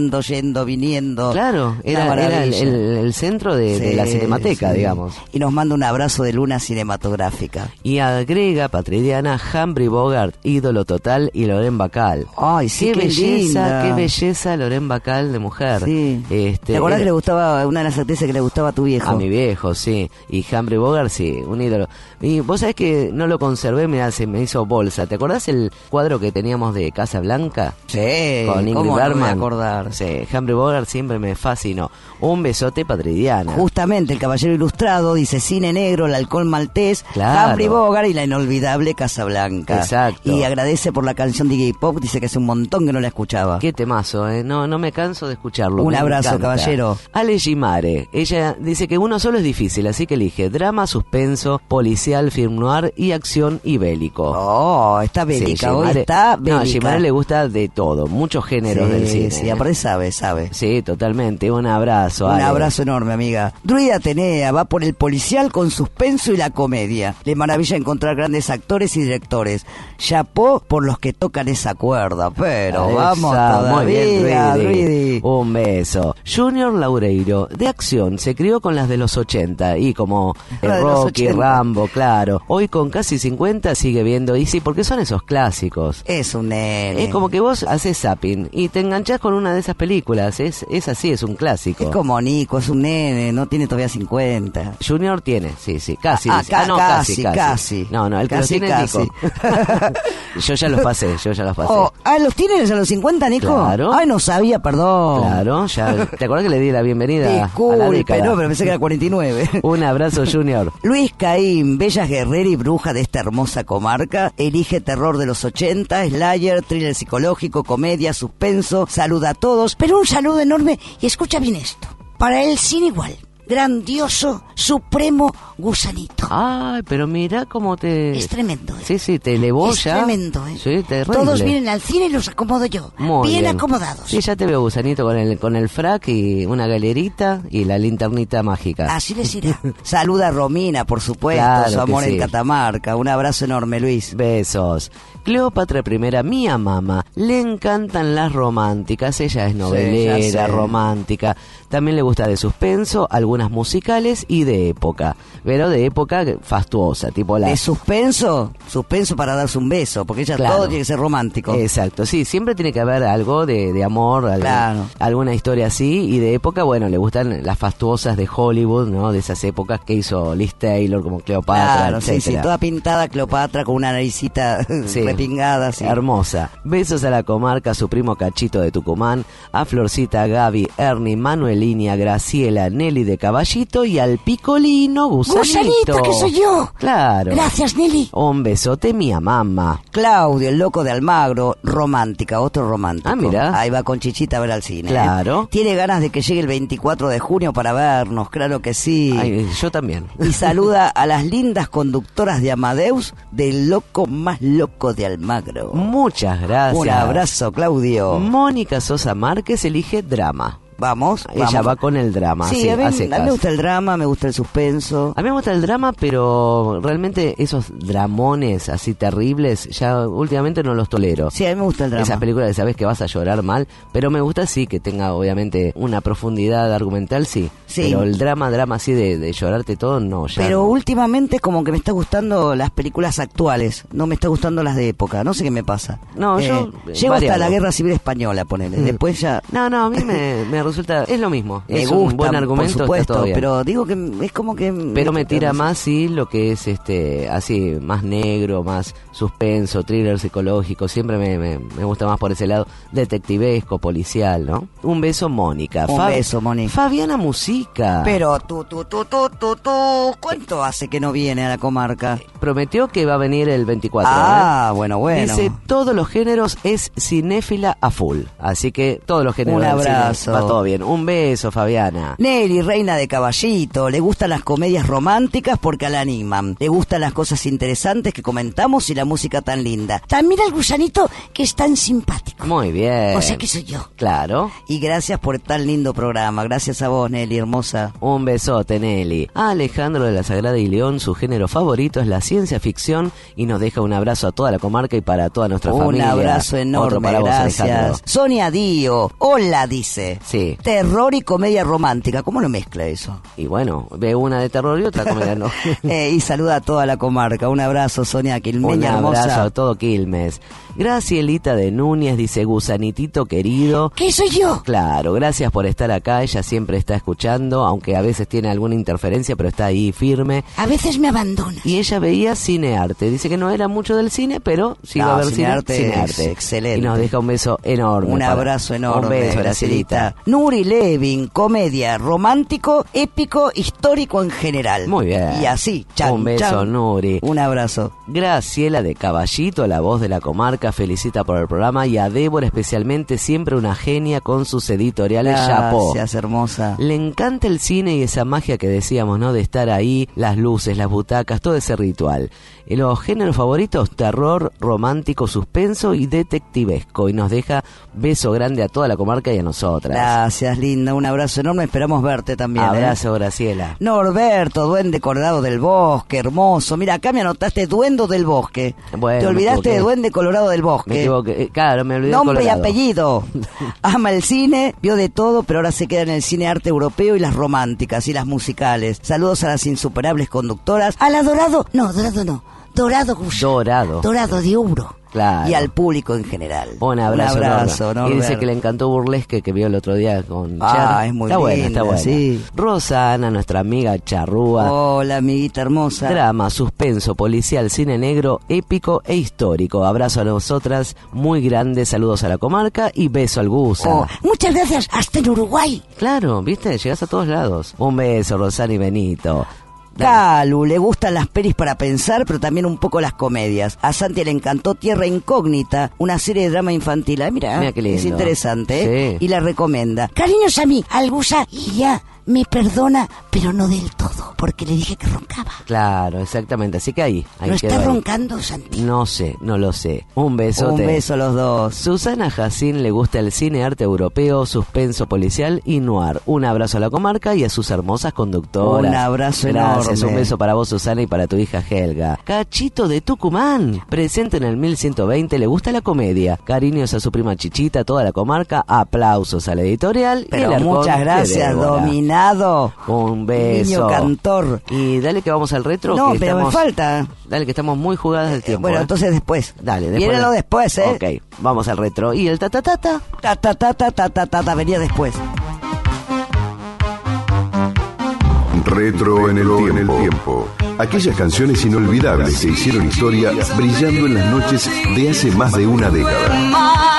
caminando, yendo, viniendo. Claro, era, era el, el, el centro de, sí, de la cinemateca, sí. digamos. Y nos manda un abrazo de luna cinematográfica. Y agrega Patridiana Humphrey Bogart, ídolo total, y Lorraine Bacall. Ay, sí, qué, qué belleza, linda. qué belleza Lorraine Bacall de mujer. Sí. Este, ¿Te acordás era, que le gustaba, una de las actrices que le gustaba a tu viejo? A mi viejo, sí. Y Humphrey Bogart, sí, un ídolo. Y vos sabés que no lo conservé, mirá, se me hizo bolsa. ¿Te acordás el cuadro que teníamos de Casa Blanca? Sí, con Ingrid ¿cómo Bergman? no me voy a acordar? Sí, Humphrey Bogart siempre me fascinó. Un besote, Patridiana. Justamente, el Caballero Ilustrado, dice Cine Negro, El Halcón Maltés, claro. Humphrey Bogart y la inolvidable Casa Blanca. Exacto. Y agradece por la canción de Iggy Pop, dice que hace un montón que no la escuchaba. Qué temazo, ¿eh? No, no me canso de escucharlo. Un me abrazo, encanta. caballero. Ale Gimare, ella dice que uno solo es difícil, así que elige drama, suspenso, policial, film noir y acción y bélico. Oh, está bélica, sí, hoy Gimare, está bélica. No, a Gimare le gusta de todo, muchos géneros sí, del cine. Sí, aparte sabe, sabe. Sí, totalmente, un abrazo. Un Ale. abrazo enorme, amiga. Druida Atenea va por el policial con suspenso y la comedia. Le maravilla encontrar grandes actores y directores. Chapó por los que tocan esa cuerda, pero Esa, vamos todavía, muy bien, Druidi. Druidi. Un beso. Junior Laureiro, de acción, se crió con las de los ochenta y como el La de los Rocky, ochenta. Rambo, claro. Hoy con casi cincuenta sigue viendo, y sí, porque son esos clásicos. Es un nene. Es como que vos haces zapping y te enganchás con una de esas películas, es, es así, es un clásico. Es como Nico, es un nene, no tiene todavía cincuenta. Junior tiene, sí, sí, casi. Ah, dice. ca- Ah, no, casi, casi, casi. No, no, el que Casi, lo tiene es casi. Nico. Yo ya los pasé, yo ya los pasé. Oh, ah, ¿los tienes a los cincuenta, Nico? Claro. Ay, no sabía, perdón. Claro, ya. ¿Te acuerdas que le di la bienvenida a la Disculpe, década? no, pero pensé que era cuarenta y nueve. Un abrazo, Junior. Luis Caín, bella guerrera y bruja de esta hermosa comarca, elige terror de los ochenta, slayer, thriller psicológico, comedia, suspenso, saluda a todos, pero un saludo enorme y escucha bien esto. Para él sin igual, grandioso, supremo gusanito. Ay, pero mira cómo te... Es tremendo, ¿eh? Sí, sí, te elevó Es ya. tremendo, ¿eh? Sí, terrible. Todos vienen al cine y los acomodo yo. Muy bien, bien acomodados. Sí, ya te veo, gusanito, con el con el frac y una galerita y la linternita mágica. Así les irá. Saluda a Romina, por supuesto, Claro su que amor sí. en Catamarca. Un abrazo enorme, Luis. Besos. Cleopatra I, mía mamá, le encantan las románticas, ella es novelera, Sí, ya sé. romántica, también le gusta de suspenso, algunas musicales y de época, pero de época fastuosa, tipo la... ¿De suspenso? Suspenso para darse un beso, porque ella Claro. todo tiene que ser romántico. Exacto, sí, siempre tiene que haber algo de, de amor, algún- Claro. alguna historia así, y de época, bueno, le gustan las fastuosas de Hollywood, ¿no? De esas épocas que hizo Liz Taylor, como Cleopatra, Claro, sí, sí, etcétera. toda pintada Cleopatra con una naricita Sí. repingada, sí. Hermosa. Besos a la comarca, su primo Cachito de Tucumán, a Florcita, Gaby, Ernie, Manuelinia, Graciela, Nelly de Caballito y al picolino Gusanito. ¡Gusanito, que soy yo! Claro. Gracias, Nelly. Un besote, mía mamá. Claudio, el loco de Almagro, romántica, otro romántico. Ah, mira. Ahí va con Chichita a ver al cine. Claro. ¿eh? Tiene ganas de que llegue el veinticuatro de junio para vernos, claro que sí. Ay, yo también. Y saluda a las lindas conductoras de Amadeus, del loco más loco de Almagro. Muchas gracias. Un abrazo, Claudio. Mónica Sosa Márquez elige drama. Vamos, Ella vamos. va con el drama. Sí, sí, a mí, hace a mí caso. me gusta el drama, me gusta el suspenso. A mí me gusta el drama, pero realmente esos dramones así terribles, ya últimamente no los tolero. Sí, a mí me gusta el drama. Esas películas que sabes que vas a llorar mal, pero me gusta sí que tenga obviamente una profundidad argumental, sí. Sí. Pero el drama, drama así de, de llorarte todo, no. Ya Pero no. últimamente como que me está gustando las películas actuales, no me está gustando las de época, no sé qué me pasa. No, Eh, yo, Llego variado. hasta la Guerra Civil Española, ponele, después ya... No, no, a mí me, me resulta, es lo mismo. Me es gusta, un buen argumento, por supuesto, está todo bien. pero digo que es como que... Pero me tira más, sí, lo que es este así, más negro, más suspenso, thriller psicológico. Siempre me, me, me gusta más por ese lado, detectivesco, policial, ¿no? Un beso, Mónica. Un Fa- beso, Moni. Fabiana Musica. Pero tú, tú, tú, tú, tú, tú, ¿cuánto hace que no viene a la comarca? Prometió que va a venir el veinticuatro. Ah, ¿eh? bueno, bueno. Dice, todos los géneros, es cinéfila a full. Así que todos los géneros Un del cine, abrazo. va todo todo bien. Un beso, Fabiana. Nelly, reina de caballito, le gustan las comedias románticas porque la animan. Le gustan las cosas interesantes que comentamos y la música tan linda. También al gusanito que es tan simpático. Muy bien. O sea que soy yo. Claro. Y gracias por tan lindo programa. Gracias a vos, Nelly, hermosa. Un besote, Nelly. A Alejandro de la Sagrada y León, su género favorito es la ciencia ficción y nos deja un abrazo a toda la comarca y para toda nuestra un familia. Un abrazo enorme, Otro para vos, gracias. Alejandro. Sonia Dío, hola, dice. Sí. Terror y comedia romántica, ¿cómo lo mezcla eso? Y bueno, ve una de terror y otra comedia no. eh, y saluda a toda la comarca. Un abrazo, Sonia Quilmeña, un hermosa. abrazo a todo Quilmes. Gracielita de Núñez dice, gusanitito querido. ¿Qué soy yo? Claro, gracias por estar acá. Ella siempre está escuchando, aunque a veces tiene alguna interferencia, pero está ahí firme. A veces me abandona. Y ella veía cinearte. Dice que no era mucho del cine, pero sí no, va a ver cinearte. Cine, cinearte. Excelente. Y nos deja un beso enorme. Un para... abrazo enorme. Un beso, Gracielita. Nuri Levin, comedia, romántico, épico, histórico en general. Muy bien. Y así, chan, un beso, chan. Nuri. Un abrazo. Graciela de Caballito, la voz de la comarca, felicita por el programa. Y a Débora especialmente, siempre una genia con sus editoriales. Chapó. Gracias, hermosa. Le encanta el cine y esa magia que decíamos, ¿no? De estar ahí, las luces, las butacas, todo ese ritual. Y los géneros favoritos, terror, romántico, suspenso y detectivesco. Y nos deja beso grande a toda la comarca y a nosotras. Gracias, linda. Un abrazo enorme. Esperamos verte también. Abrazo, ¿eh? Graciela. Norberto, duende colorado del bosque, hermoso. Mira, acá me anotaste duendo del bosque. Bueno, te olvidaste de duende colorado del bosque. Me equivoqué. Claro, me olvidé. Nombre colorado. y apellido. Ama el cine, vio de todo, pero ahora se queda en el cine arte europeo y las románticas y las musicales. Saludos a las insuperables conductoras. Al adorado, no, dorado no. Dorado Gush. Dorado. Dorado de Uro. Claro. Y al público en general. Un abrazo, Un abrazo, Norma. Y dice que le encantó Burlesque que vio el otro día con Ah, Cher. es muy está buena, linda, está buena. sí. Rosana, nuestra amiga charrúa. Hola, amiguita hermosa. Drama, suspenso, policial, cine negro, épico e histórico. Abrazo a nosotras, muy grande, saludos a la comarca y beso al Gusa. Oh, muchas gracias, hasta en Uruguay. Claro, viste, llegas a todos lados. Un beso, Rosana y Benito. Calu, le gustan las pelis para pensar, pero también un poco las comedias. A Santi le encantó Tierra Incógnita, una serie de drama infantil. Ah, mira, Mira qué lindo. es interesante, ¿eh? Sí. Y la recomienda. Cariños a mí, al Gusa, y ya me perdona, pero no del todo, porque le dije que roncaba. Claro, exactamente. Así que ahí. ahí ¿No quedó está ahí. roncando, Santi? No sé, no lo sé. Un besote. Un beso a los dos. Susana Jacín le gusta el cine arte europeo, suspenso policial y noir. Un abrazo a la comarca y a sus hermosas conductoras. Un abrazo Gracias, enorme. un beso para vos, Susana, y para tu hija Helga. Cachito de Tucumán, presente en el mil ciento veinte, le gusta la comedia. Cariños a su prima Chichita, a toda la comarca. Aplausos a la editorial. y Pero el arcón muchas de gracias, Débora. dominado. Un beso. Niño cantor. Y dale que vamos al retro. No, que pero estamos, me falta. Dale que estamos muy jugadas del tiempo. Bueno, ¿eh? entonces después. Dale, después. Viénelo después, ¿eh? Ok, vamos al retro. ¿Y el ta ta ta ta? Ta ta ta ta ta ta ta ta venía después. Retro en el tiempo. En el tiempo. Aquellas canciones inolvidables que hicieron historia brillando en las noches de hace más de una década.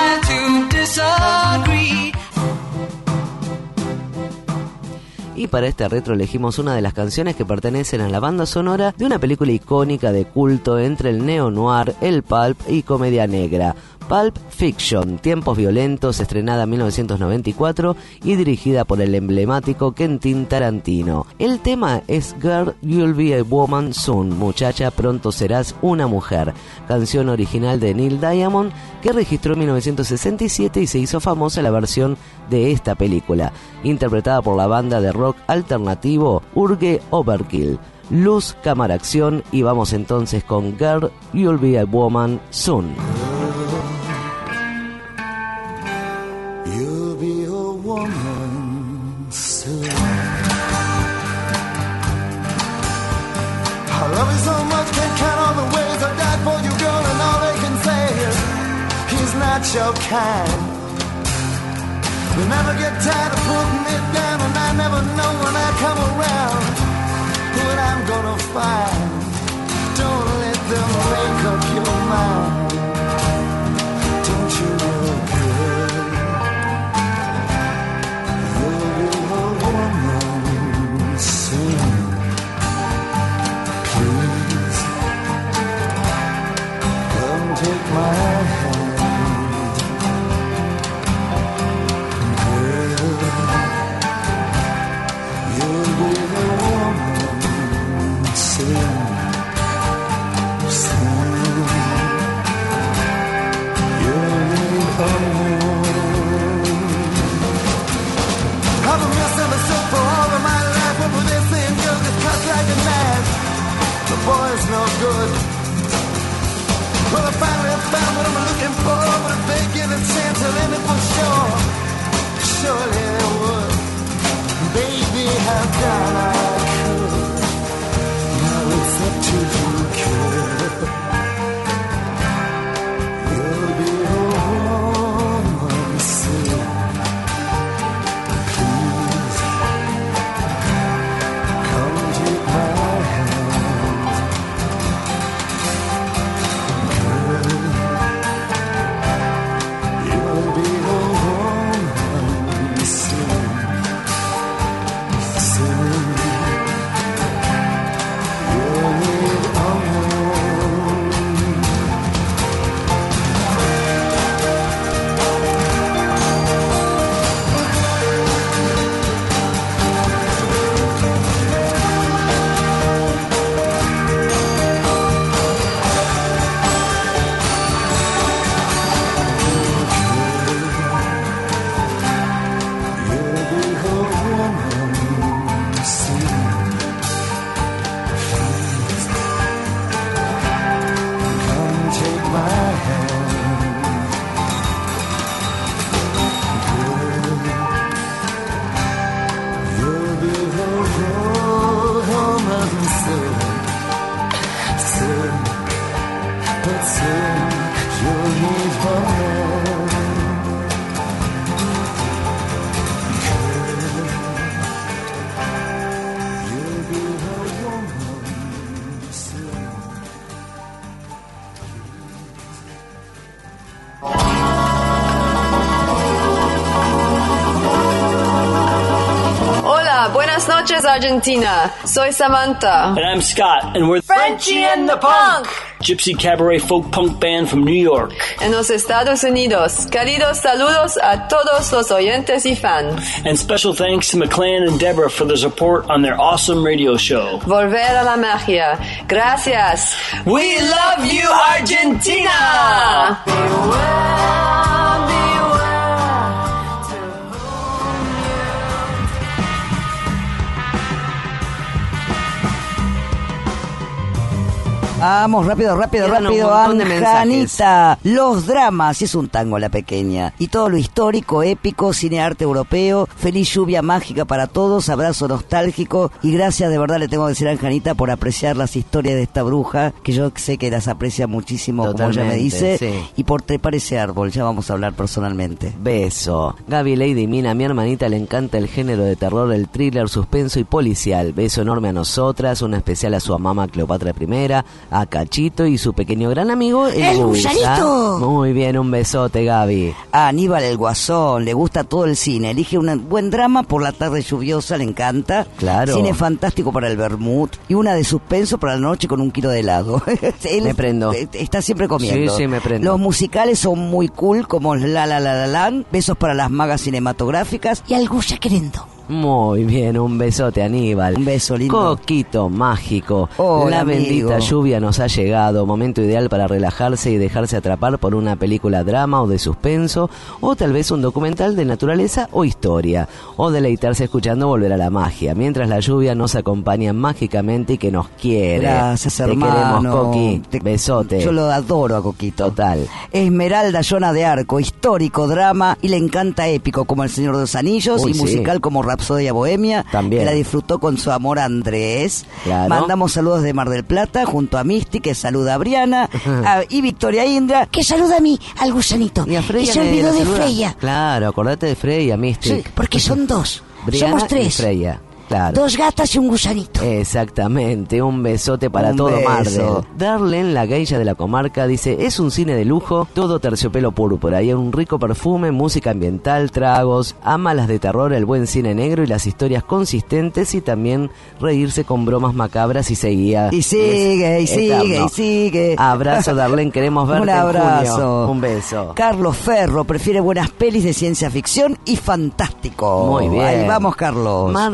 Y para este retro elegimos una de las canciones que pertenecen a la banda sonora de una película icónica de culto entre el neo-noir, el pulp y comedia negra. Pulp Fiction, Tiempos Violentos, estrenada en mil novecientos noventa y cuatro y dirigida por el emblemático Quentin Tarantino. El tema es Girl, You'll Be a Woman Soon, muchacha, pronto serás una mujer, canción original de Neil Diamond que registró en mil novecientos sesenta y siete y se hizo famosa la versión de esta película, interpretada por la banda de rock alternativo Urge Overkill. Luz, cámara, acción y vamos entonces con Girl, You'll Be a Woman Soon. You'll be a woman soon. I love you so much, can't count all the ways I died for you, girl, and all they can say is he's not your kind. You never get tired of putting it down, and I never know when I come around what I'm gonna find. Don't let them make up your mind. Don't you know, girl? Take my hand, girl. baby, for sure. Surely I would. Baby, how done I could. Now it's up to you, kid. You'll be a woman soon. Please, come take my hand. Girl, you'll be a woman soon. Soon, you'll be a woman. You'll be a woman soon. Please, come take my hand. Girl, you'll be a woman soon. Soon, but soon you'll need my hand. You'll be a woman soon. Hola, buenas noches Argentina. Soy Samantha. And I'm Scott, and we're Frenchie and the Punk. Gypsy Cabaret folk punk band from New York. En los Estados Unidos, cálidos saludos a todos los oyentes y fans. And special thanks to McClan and Deborah for their support on their awesome radio show. Volver a la magia. Gracias. We love you, Argentina! Vamos, rápido, rápido, Quedan un rápido, montón de Anjanita. Los dramas, es un tango la pequeña. Y todo lo histórico, épico, cine arte europeo. Feliz lluvia mágica para todos, abrazo nostálgico. Y gracias de verdad le tengo que decir a Anjanita por apreciar las historias de esta bruja, que yo sé que las aprecia muchísimo, Totalmente, como ella me dice. sí. Y por trepar ese árbol, ya vamos a hablar personalmente. Beso. Gaby, Lady, Mina, a mi hermanita le encanta el género de terror, el thriller, suspenso y policial. Beso enorme a nosotras, un especial a su mamá Cleopatra primera, a Cachito y su pequeño gran amigo el, ¡El Gusa. gusanito! Muy bien, un besote, Gaby. A Aníbal el Guasón, le gusta todo el cine. Elige un buen drama por la tarde lluviosa, le encanta. Claro. Cine fantástico para el vermut. Y una de suspenso para la noche con un kilo de helado. Él Me prendo. está siempre comiendo. Sí, sí, me prendo. Los musicales son muy cool, como La La La La Land. Besos para las magas cinematográficas. Y al Gusa queriendo. Muy bien, un besote, Aníbal. Un beso lindo. Coquito mágico. Hola, la bendita amigo. lluvia nos ha llegado. Momento ideal para relajarse y dejarse atrapar por una película drama o de suspenso, o tal vez un documental de naturaleza o historia, o deleitarse escuchando Volver a la Magia, mientras la lluvia nos acompaña mágicamente y que nos quiere. Gracias, Te hermano. queremos, Coqui. Te- Besote. Yo lo adoro a Coquito. Total. Esmeralda Llona de Arco, histórico drama y le encanta épico como El Señor de los Anillos. Uy, y sí. musical como Rapsodia Bohemia. También. Que la disfrutó con su amor Andrés. Claro. Mandamos saludos de Mar del Plata junto a Misty, que saluda a Briana, a- y Victoria Indra. Que saluda a mí, al gusanito. Y a Freya Y se me olvidó la de saluda. Freya. Claro, acordate de Freya, Mystic. Sí, porque son dos. Briana Somos y tres. Freya. Claro. Dos gatas y un gusanito. Exactamente, un besote para Un todo beso. Mardel. Darlen, la geisha de la comarca, dice, es un cine de lujo, todo terciopelo púrpura, hay un rico perfume, música ambiental, tragos, ama las de terror, el buen cine negro y las historias consistentes y también reírse con bromas macabras y seguía. Y sigue, y Es sigue, eterno. y sigue. Abrazo, Darlen, queremos verte Un en abrazo. junio. Un beso. Carlos Ferro prefiere buenas pelis de ciencia ficción y fantástico. Muy bien. Ahí vamos, Carlos. Marcela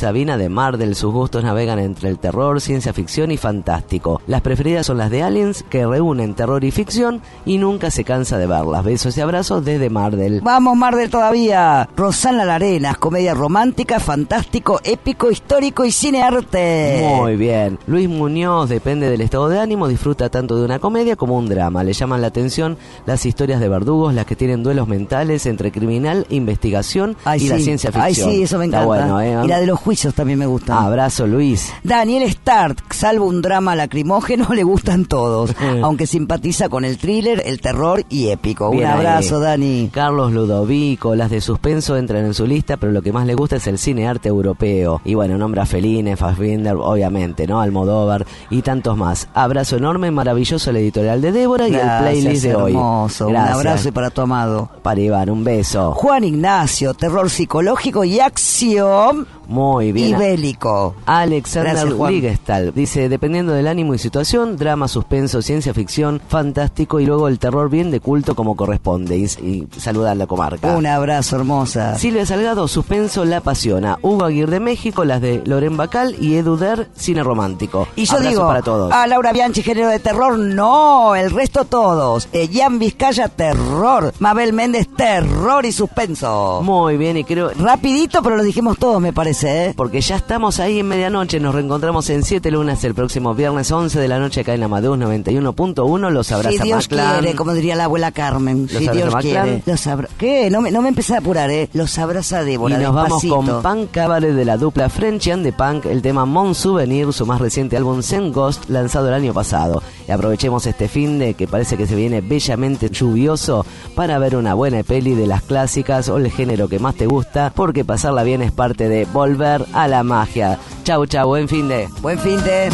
Sabina de Mar del. Sus gustos navegan entre el terror, ciencia ficción y fantástico. Las preferidas son las de Aliens, que reúnen terror y ficción y nunca se cansa de verlas. Besos y abrazos desde Mar del. Vamos, Mar del todavía. Rosana Larenas, comedia romántica, fantástico, épico, histórico y cinearte. Muy bien. Luis Muñoz, depende del estado de ánimo, disfruta tanto de una comedia como un drama. Le llaman la atención las historias de verdugos, las que tienen duelos mentales entre criminal, investigación Ay, y sí. la ciencia ficción. Ay, sí, eso me encanta. Está bueno, ¿eh? Y la de los juicios también me gusta. Abrazo, Luis. Daniel Stark, salvo un drama lacrimógeno, le gustan todos, aunque simpatiza con el thriller, el terror y épico. Bien un abrazo, ahí. Dani. Carlos Ludovico, las de suspenso entran en su lista, pero lo que más le gusta es el cine arte europeo. Y bueno, nombra a Fellini, Fassbinder, obviamente, ¿no? Almodóvar y tantos más. Abrazo enorme, maravilloso el editorial de Débora y Gracias, el playlist de hoy. hermoso. Gracias. Un abrazo y para tu amado. Para Iván, un beso. Juan Ignacio, terror psicológico y acción. Muy bien. Y bélico. Alexander Gracias, Juan. Ligestal dice, dependiendo del ánimo y situación, drama, suspenso, ciencia ficción, fantástico y luego el terror bien de culto como corresponde. Y, y saluda a la comarca. Un abrazo, hermosa. Silvia Salgado, suspenso, la apasiona. Hugo Aguirre de México, las de Loren Bacal y Edu Der, cine romántico. Y yo Abrazo digo, para todos. a Laura Bianchi, género de terror, no, el resto todos. Eh, Jan Vizcaya, terror. Mabel Méndez, terror y suspenso. Muy bien, y creo... Rapidito, pero lo dijimos todos, me parece, ¿eh? Porque ya estamos ahí en medianoche, nos reencontramos en Siete Lunas el próximo viernes once de la noche acá en Amadeus noventa y uno punto uno. Los abraza Si Dios Maclán. quiere, como diría la abuela Carmen. Los Si abraza Dios Maclán. quiere. Los abra... ¿Qué? No me, no me empecé a apurar, ¿eh? Los abraza Débora, Y nos despacito. vamos con Punk Cabaret de la dupla French and the Punk, el tema Mon Souvenir, su más reciente álbum Zen Ghost, lanzado el año pasado. Y aprovechemos este fin de que parece que se viene bellamente lluvioso para ver una buena peli de las clásicas o el género que más te gusta, porque pasarla bien es parte de volver a la magia. Chau, chau, buen fin de. Buen fin de.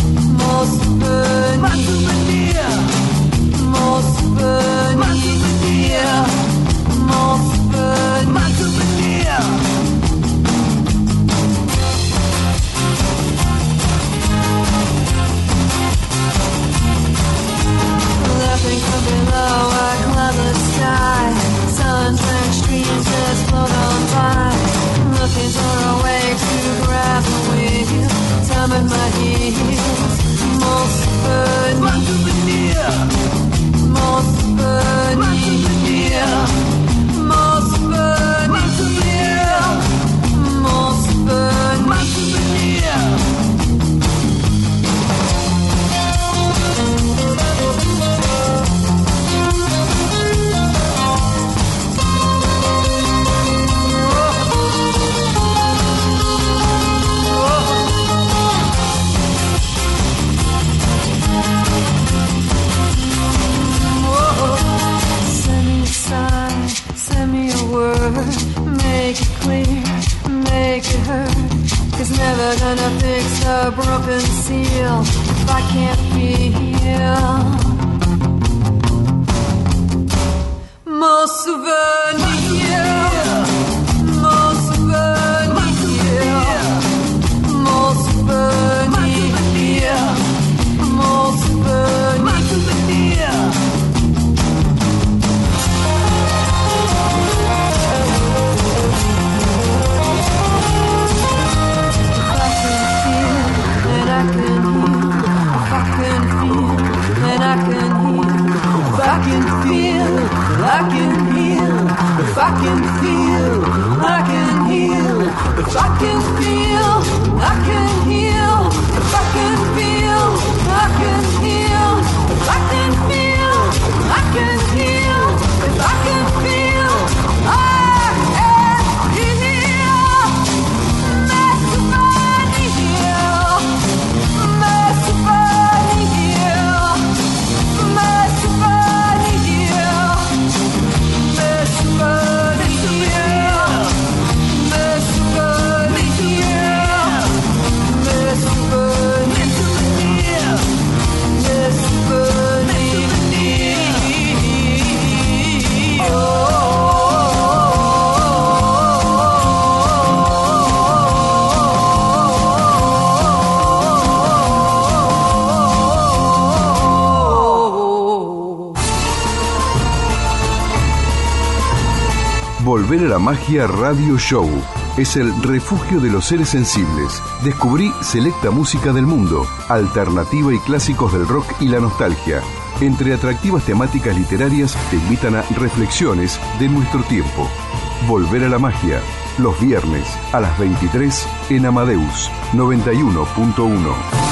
Laughing from below, I climb the sky. Sun-drenched streams just float on by. Looking for a way to grab the wheel. Time in my heels. Mon souvenir. Mon souvenir. Mon souvenir. Mon souvenir. Send me a sign, send me a word. Make it clear, make it hurt. Cause never gonna fix a broken seal if I can't feel. Mon souvenir, mon souvenir, mon souvenir, mon souvenir. I can heal, if I can feel, I can heal, if I can feel, I can heal, if I can feel, I can heal, if I can feel, I can heal, if I can feel, I can heal. Master Bunny heal, Master Bunny heal, Master Bunny heal, Master Bunny heal, Master Bunny heal, Master Bunny heal, Master Bunny heal. Volver a la Magia Radio Show es el refugio de los seres sensibles. Descubrí selecta música del mundo, alternativa y clásicos del rock y la nostalgia. Entre atractivas temáticas literarias te invitan a reflexiones de nuestro tiempo. Volver a la Magia, los viernes a las veintitrés en Amadeus noventa y uno punto uno.